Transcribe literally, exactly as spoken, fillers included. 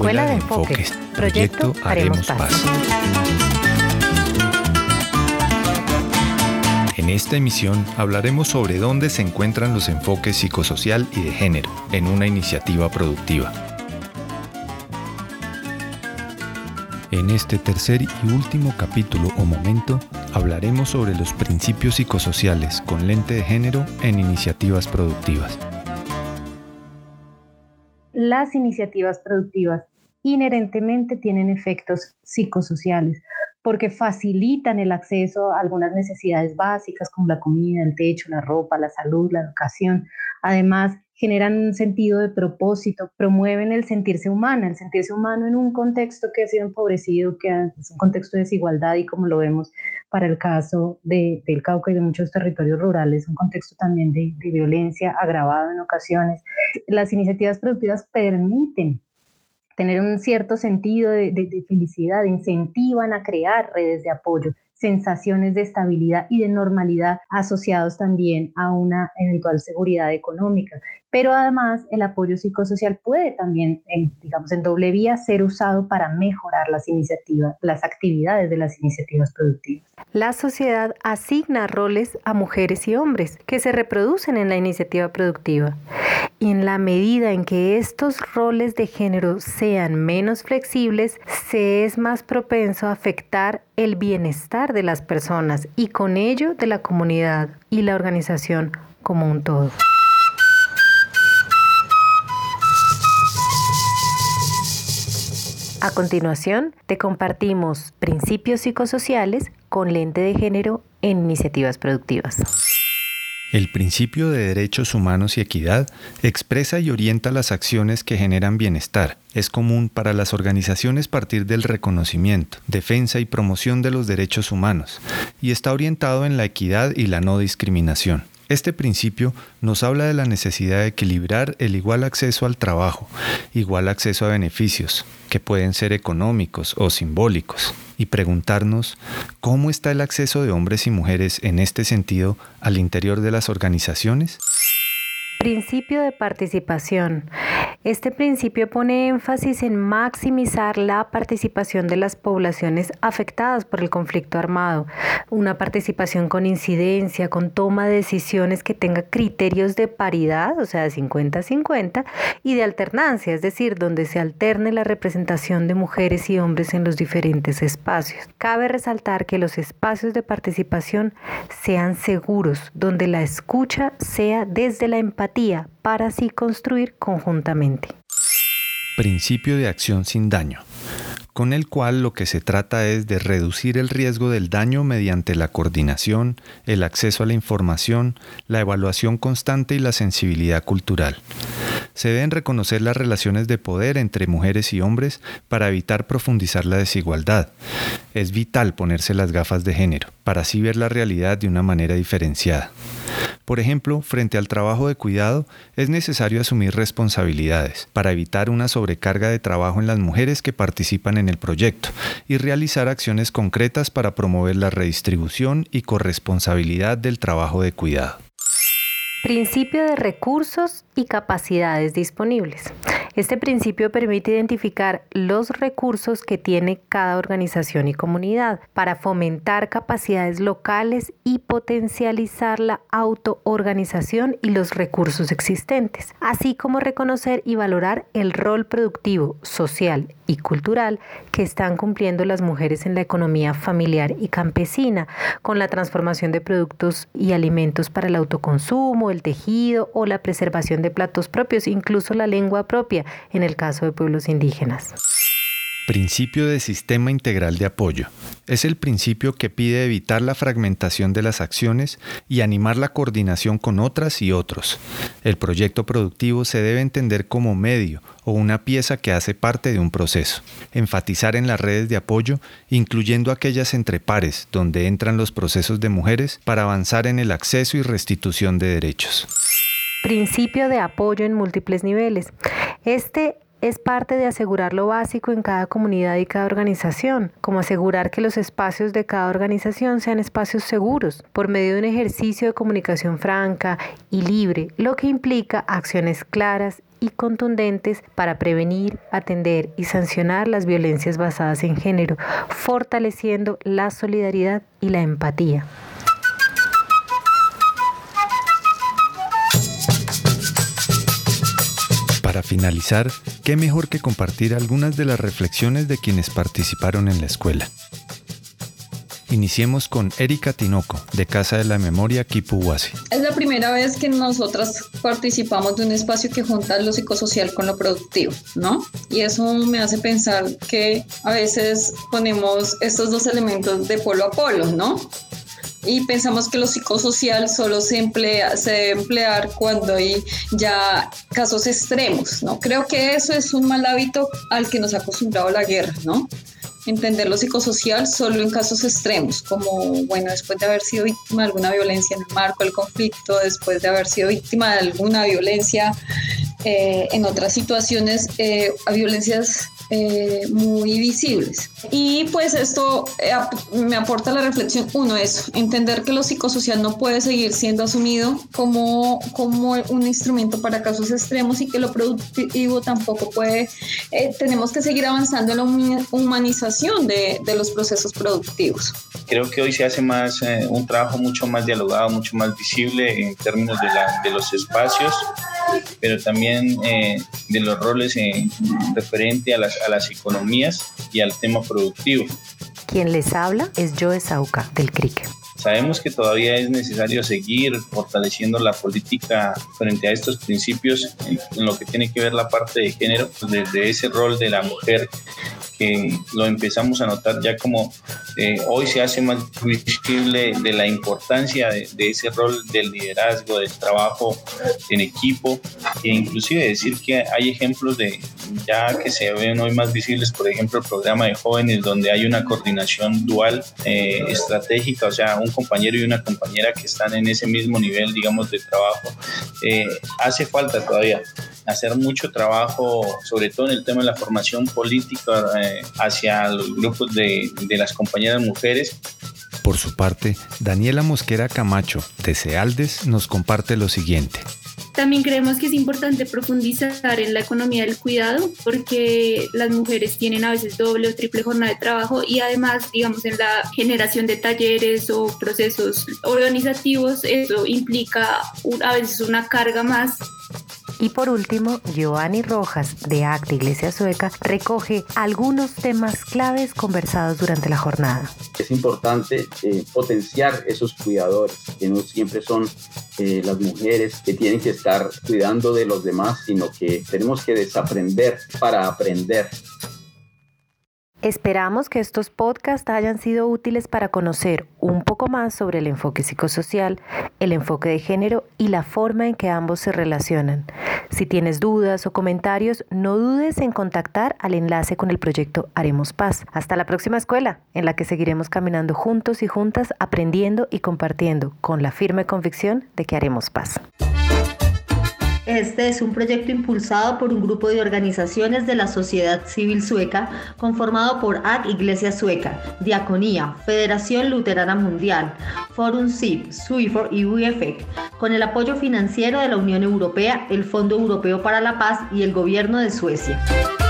Escuela de Enfoques. Proyecto Haremos Paz. En esta emisión hablaremos sobre dónde se encuentran los enfoques psicosocial y de género en una iniciativa productiva. En este tercer y último capítulo o momento hablaremos sobre los principios psicosociales con lente de género en iniciativas productivas. Las iniciativas productivas inherentemente tienen efectos psicosociales porque facilitan el acceso a algunas necesidades básicas como la comida, el techo, la ropa, la salud, la educación. Además, generan un sentido de propósito, promueven el sentirse humana, el sentirse humano en un contexto que ha sido empobrecido, que es un contexto de desigualdad y como lo vemos para el caso de, del Cauca y de muchos territorios rurales, un contexto también de, de violencia agravado en ocasiones. Las iniciativas productivas permiten tener un cierto sentido de, de, de felicidad, incentivan a crear redes de apoyo, sensaciones de estabilidad y de normalidad asociados también a una eventual seguridad económica. Pero además el apoyo psicosocial puede también, en, digamos, en doble vía, ser usado para mejorar las iniciativas, las actividades de las iniciativas productivas. La sociedad asigna roles a mujeres y hombres que se reproducen en la iniciativa productiva. Y en la medida en que estos roles de género sean menos flexibles, se es más propenso a afectar el bienestar de las personas y con ello de la comunidad y la organización como un todo. A continuación, te compartimos principios psicosociales con lente de género en iniciativas productivas. El principio de derechos humanos y equidad expresa y orienta las acciones que generan bienestar. Es común para las organizaciones partir del reconocimiento, defensa y promoción de los derechos humanos y está orientado en la equidad y la no discriminación. Este principio nos habla de la necesidad de equilibrar el igual acceso al trabajo, igual acceso a beneficios, que pueden ser económicos o simbólicos, y preguntarnos cómo está el acceso de hombres y mujeres en este sentido al interior de las organizaciones. Principio de participación. Este principio pone énfasis en maximizar la participación de las poblaciones afectadas por el conflicto armado, una participación con incidencia, con toma de decisiones que tenga criterios de paridad, o sea, de cincuenta a cincuenta, y de alternancia, es decir, donde se alterne la representación de mujeres y hombres en los diferentes espacios. Cabe resaltar que los espacios de participación sean seguros, donde la escucha sea desde la empatía, para así construir conjuntamente. Principio de acción sin daño, con el cual lo que se trata es de reducir el riesgo del daño mediante la coordinación, el acceso a la información, la evaluación constante y la sensibilidad cultural. Se deben reconocer las relaciones de poder entre mujeres y hombres para evitar profundizar la desigualdad. Es vital ponerse las gafas de género para así ver la realidad de una manera diferenciada. Por ejemplo, frente al trabajo de cuidado, es necesario asumir responsabilidades para evitar una sobrecarga de trabajo en las mujeres que participan en el proyecto y realizar acciones concretas para promover la redistribución y corresponsabilidad del trabajo de cuidado. Principio de recursos y capacidades disponibles. Este principio permite identificar los recursos que tiene cada organización y comunidad para fomentar capacidades locales y potencializar la autoorganización y los recursos existentes, así como reconocer y valorar el rol productivo, social y cultural que están cumpliendo las mujeres en la economía familiar y campesina, con la transformación de productos y alimentos para el autoconsumo, el tejido o la preservación de platos propios, incluso la lengua propia, en el caso de pueblos indígenas. Principio de sistema integral de apoyo. Es el principio que pide evitar la fragmentación de las acciones y animar la coordinación con otras y otros. El proyecto productivo se debe entender como medio o una pieza que hace parte de un proceso. Enfatizar en las redes de apoyo, incluyendo aquellas entre pares, donde entran los procesos de mujeres para avanzar en el acceso y restitución de derechos. Principio de apoyo en múltiples niveles. Este es parte de asegurar lo básico en cada comunidad y cada organización, como asegurar que los espacios de cada organización sean espacios seguros, por medio de un ejercicio de comunicación franca y libre, lo que implica acciones claras y contundentes para prevenir, atender y sancionar las violencias basadas en género, fortaleciendo la solidaridad y la empatía. Para finalizar, qué mejor que compartir algunas de las reflexiones de quienes participaron en la escuela. Iniciemos con Erika Tinoco, de Casa de la Memoria Quipuhuasi. Es la primera vez que nosotras participamos de un espacio que junta lo psicosocial con lo productivo, ¿no? Y eso me hace pensar que a veces ponemos estos dos elementos de polo a polo, ¿no? Y pensamos que lo psicosocial solo se emplea, se debe emplear cuando hay ya casos extremos, ¿no? Creo que eso es un mal hábito al que nos ha acostumbrado la guerra, ¿no? Entender lo psicosocial solo en casos extremos, como, bueno, después de haber sido víctima de alguna violencia en el marco del conflicto, después de haber sido víctima de alguna violencia eh, en otras situaciones, eh, a violencias eh, muy visibles. Y pues esto eh, me aporta la reflexión, uno es entender que lo psicosocial no puede seguir siendo asumido como, como un instrumento para casos extremos y que lo productivo tampoco puede, eh, tenemos que seguir avanzando en la humanización de, de los procesos productivos. Creo que hoy se hace más eh, un trabajo mucho más dialogado, mucho más visible en términos de, la, de los espacios, pero también eh, de los roles eh, referente a las, a las economías y al tema productivo. Quien les habla es Joe Sauca, del C R I C. Sabemos que todavía es necesario seguir fortaleciendo la política frente a estos principios en, en lo que tiene que ver la parte de género, desde ese rol de la mujer que lo empezamos a notar ya como eh, hoy se hace más visible de la importancia de, de ese rol del liderazgo, del trabajo en equipo, e inclusive decir que hay ejemplos de ya que se ven hoy más visibles, por ejemplo el programa de jóvenes donde hay una coordinación dual eh, estratégica, o sea un compañero y una compañera que están en ese mismo nivel, digamos, de trabajo. Eh, hace falta todavía hacer mucho trabajo, sobre todo en el tema de la formación política eh, hacia los grupos de, de las compañeras mujeres. Por su parte, Daniela Mosquera Camacho, de CEALDES, nos comparte lo siguiente. También creemos que es importante profundizar en la economía del cuidado porque las mujeres tienen a veces doble o triple jornada de trabajo y además, digamos, en la generación de talleres o procesos organizativos, eso implica un, a veces una carga más. Y por último, Giovanni Rojas, de ACT Iglesia Sueca, recoge algunos temas claves conversados durante la jornada. Es importante eh, potenciar esos cuidadores, que no siempre son eh, las mujeres que tienen que estar cuidando de los demás, sino que tenemos que desaprender para aprender. Esperamos que estos podcasts hayan sido útiles para conocer un poco más sobre el enfoque psicosocial, el enfoque de género y la forma en que ambos se relacionan. Si tienes dudas o comentarios, no dudes en contactar al enlace con el proyecto Haremos Paz. Hasta la próxima escuela, en la que seguiremos caminando juntos y juntas, aprendiendo y compartiendo con la firme convicción de que haremos paz. Este es un proyecto impulsado por un grupo de organizaciones de la sociedad civil sueca conformado por A C Iglesia Sueca, Diaconía, Federación Luterana Mundial, Forum C I P, SWIFOR y U F E C, con el apoyo financiero de la Unión Europea, el Fondo Europeo para la Paz y el Gobierno de Suecia.